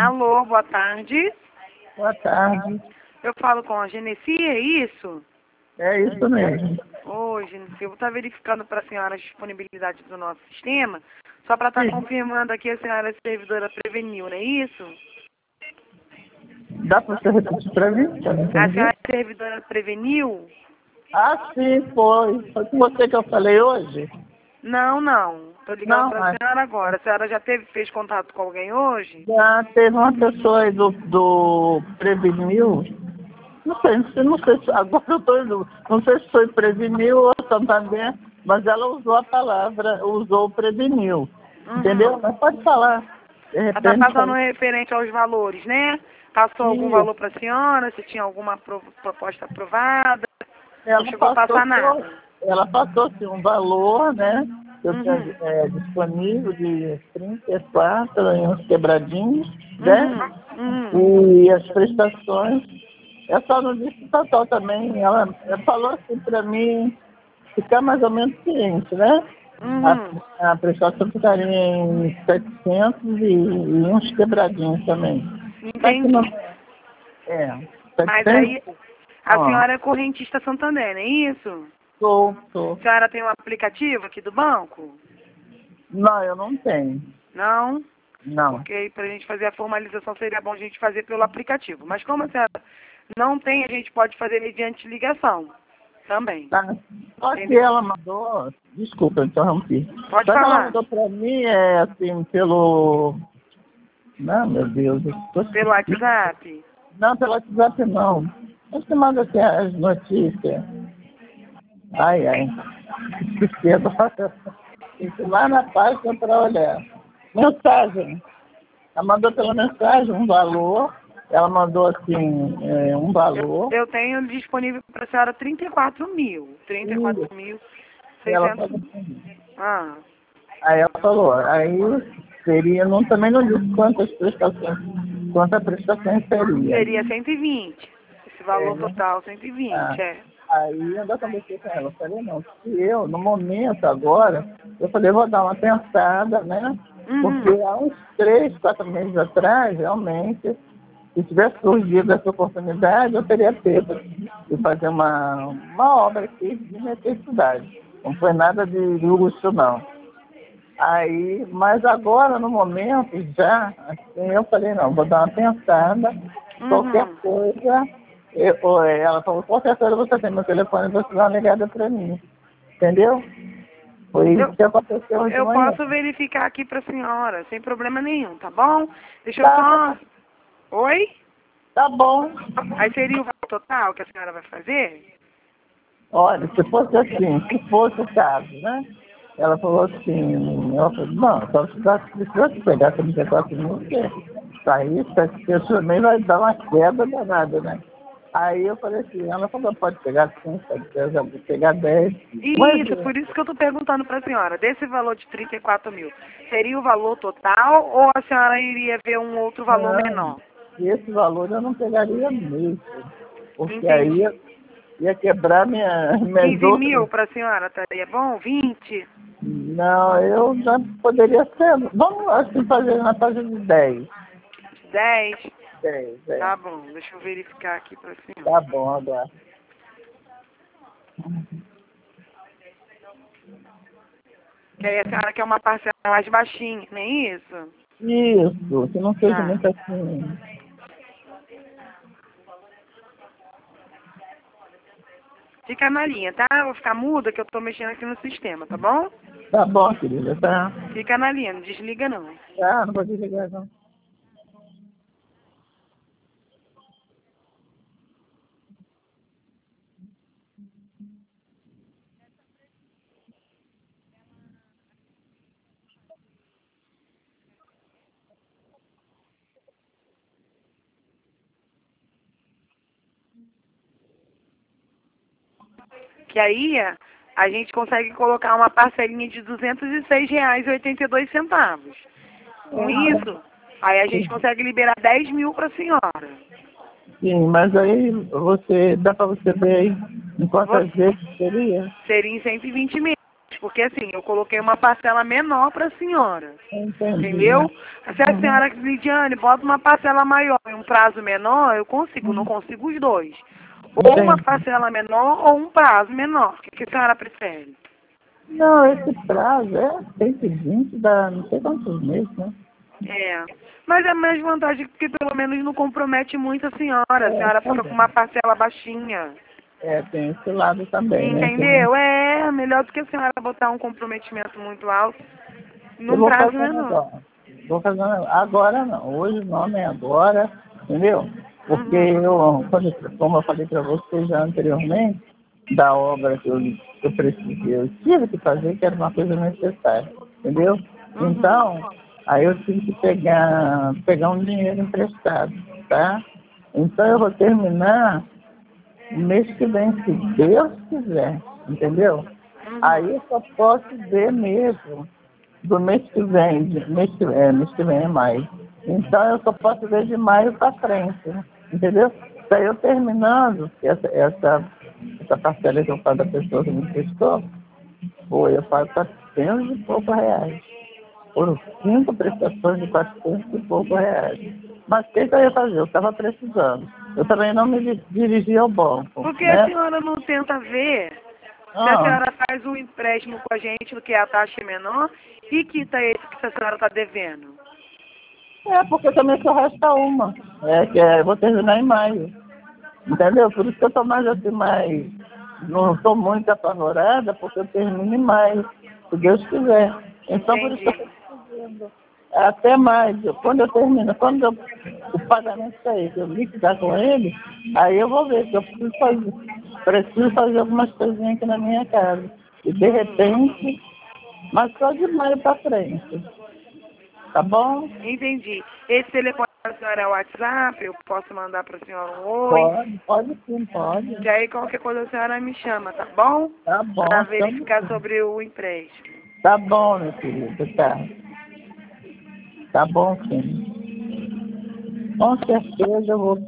Alô, boa tarde. Boa tarde. Eu falo com a Genesi, é isso? É isso mesmo. Oi, Genesi, eu vou estar verificando para a senhora a disponibilidade do nosso sistema, só para estar Sim. confirmando aqui a senhora é servidora Prevenil, não é isso? Dá para você repetir para mim? Eu não A entendi. senhora é servidora Prevenil? Ah, sim, foi. Foi com você que eu falei hoje? Não. Estou ligando Não, para a mas senhora agora. A senhora já fez contato com alguém hoje? já teve uma pessoa aí do Prevenil. Não sei se agora eu estou indo. Não sei se foi Prevenil ou Santander, mas ela usou a palavra, usou o Prevenil. Entendeu? Mas pode falar. De Ela está repente. passando referente aos valores, né? Passou algum Isso. valor para a senhora? Se tinha alguma proposta aprovada? Não Ela chegou a passar nada. ela passou assim, um valor, né? Eu tinha Uhum. disponível de 34 e uns quebradinhos, né? Uhum. E as prestações, eu só não disse total também. Ela falou assim para mim ficar mais ou menos ciente, né? Uhum. A prestação ficaria em 700 e uns quebradinhos também. Mas que não, Entendi. é, Mas aí, 700, a ó, senhora é correntista Santander, não é isso? tô. A senhora tem um aplicativo aqui do banco? Não, eu não tenho. Não? Não. Porque para a gente fazer a formalização seria bom a gente fazer pelo aplicativo. Mas como a senhora não tem, a gente pode fazer mediante ligação também. Tá. Só que Entendeu? ela mandou, desculpa, eu interrompi. Pode Só que ela falar. mandou para mim, assim, pelo. Não, meu Deus, Pelo WhatsApp? não, pelo WhatsApp não. Você manda assim as notícias. Ai. Esqueci agora. Isso lá na página para olhar. Mensagem. Ela mandou pela mensagem um valor. Ela mandou assim, um valor. Eu tenho disponível para a senhora 34 mil. E 34.600. ela falou assim. Ah, Aí ela falou, aí seria, não, também não disse quantas prestações seria. seria 120. Esse valor Né? total, 120, Ah, é. aí eu ainda conversei com ela, eu falei, não, se eu, no momento agora, eu falei, vou dar uma pensada, né? Porque Uhum. há uns 3, 4 meses atrás, realmente, se tivesse surgido essa oportunidade, eu teria pego de fazer uma obra aqui de necessidade. Não foi nada de luxo, não. Aí, mas agora, no momento, já, assim, eu falei, não, vou dar uma pensada, qualquer Uhum. coisa, ela falou, qualquer coisa você tem meu telefone, você dá uma ligada para mim, entendeu? Foi isso Eu, que aconteceu hoje de eu manhã. posso verificar aqui para a senhora, sem problema nenhum, tá bom? Deixa eu Tá, só... Oi? tá bom. Aí seria o valor total que a senhora vai fazer? Olha, se fosse assim, se fosse o caso, né? Ela falou assim, ela falou, não, só precisa pegar 34 mil, porque sair, pessoas nem vai dar uma queda danada, né? Aí eu falei assim, ela falou, pode pegar 5, pode pegar 10. Mas, Isso, por isso que eu estou perguntando para a senhora, desse valor de 34 mil, seria o valor total ou a senhora iria ver um outro valor não, menor? esse valor eu não pegaria mesmo, porque aí Entendi. ia quebrar minhas 15 outras. mil para a senhora, estaria bom? 20? Não, eu já poderia ser. Vamos assim fazer na faixa de 10. 10? 10, Tá bom, deixa eu verificar aqui para a senhora. Tá bom agora. Que aí a senhora quer uma parcela mais baixinha, não é isso? Isso, que não seja Tá. muito assim. Fica na linha, tá? Eu vou ficar muda que eu tô mexendo aqui no sistema, tá bom? Tá bom, querida, tá? Fica na linha, não desliga não. Tá, não vou desligar não. Que aí a gente consegue colocar uma parcelinha de R$ 206,82. Com isso, aí a gente consegue liberar 10 mil para a senhora. Sim, mas aí dá pra você ver aí em quantas Você, vezes seria? seria em 120 mil. porque assim, eu coloquei uma parcela menor para a senhora. Entendi. Entendeu? Se a senhora, Lidiane, bota uma parcela maior e um prazo menor, eu consigo, não consigo os dois. Ou uma Entendi. parcela menor ou um prazo menor. O que a senhora prefere? Não, esse prazo é 120, dá não sei quantos meses, né? É. Mas é mais vantagem porque pelo menos não compromete muito a senhora. A senhora Tá fica com bom. uma parcela baixinha. Tem esse lado também, né? Que Entendeu? É melhor do que a senhora botar um comprometimento muito alto eu num vou prazo fazer um menor. negócio. Vou fazer um negócio. Agora não. Hoje não é agora, entendeu? Porque Uhum. como eu falei para você já anteriormente, da obra que eu precisei, eu tive que fazer, que era uma coisa necessária, entendeu? Uhum. Então, aí eu tive que pegar um dinheiro emprestado, tá? Então eu vou terminar no mês que vem, se Deus quiser, entendeu? Aí Uhum. eu só posso ver mesmo do mês que vem, mês que vem é maio. Então eu só posso ver de maio para frente, né? Entendeu? Daí eu terminando, essa parcela que eu faço da pessoa que me emprestou, eu pago 400 e poucos reais. Foram 5 prestações de 400 e poucos reais. Mas o que eu ia fazer? Eu estava precisando. Eu também não me dirigi ao banco, Por que a né? senhora não tenta ver se a Ah, senhora faz um empréstimo com a gente, que a taxa é menor, e quita esse que a senhora está devendo? porque também só resta uma. Eu vou terminar em maio. Entendeu? Por isso que eu estou mais assim, não estou muito apavorada, porque eu termino em maio, se Deus quiser. Então, por isso que eu Entendi. estou dizendo, até maio, quando eu termino, o pagamento sair, que eu liquidar com ele, aí eu vou ver, que eu preciso fazer algumas coisinhas aqui na minha casa. E de repente, mas só de maio para frente, tá bom? Entendi. Esse telefone da senhora é o WhatsApp, eu posso mandar para a senhora um oi. Pode sim, pode. Que aí qualquer coisa a senhora me chama, tá bom? Tá Para bom, estamos verificar sim. sobre o empréstimo. Tá bom, meu querido, tá. Tá bom, sim. Com certeza eu vou